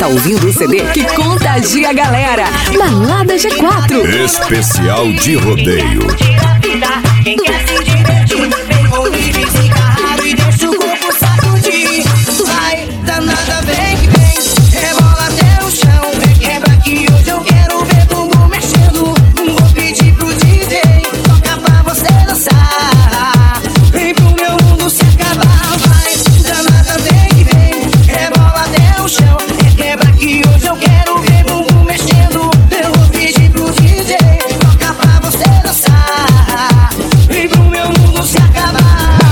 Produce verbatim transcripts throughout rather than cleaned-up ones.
tá ouvindo o C D que contagia a galera. Balada G quatro. Especial de rodeio. Quem quer se divertir, vem comigo e fica raro e deixa o corpo sacudir. Vai, danada, vem que vem, rebola até o chão. Vem, quebra que hoje eu quero ver bumbum mexendo. Vou pedir pro D J, toca pra você dançar. Vem pro meu mundo se acabar. Vai, danada, vem que vem, rebola até o chão. Vem, quebra que hoje eu quero ver bumbum mexendo. Eu vou pedir pro D J, toca pra você dançar. Vem pro meu mundo se acabar.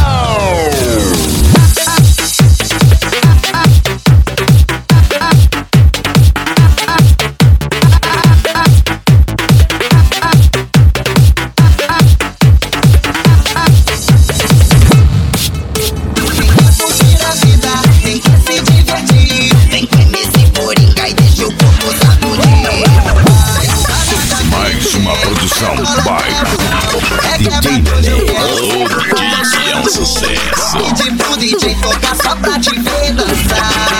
Curtir a vida, tem que se divertir. Tem que me se coringa e deixa o corpo sacudir. Mais uma produção by D J Nenê. O D J é um sucesso. Pedi pro D J tocar só pra te ver dançar.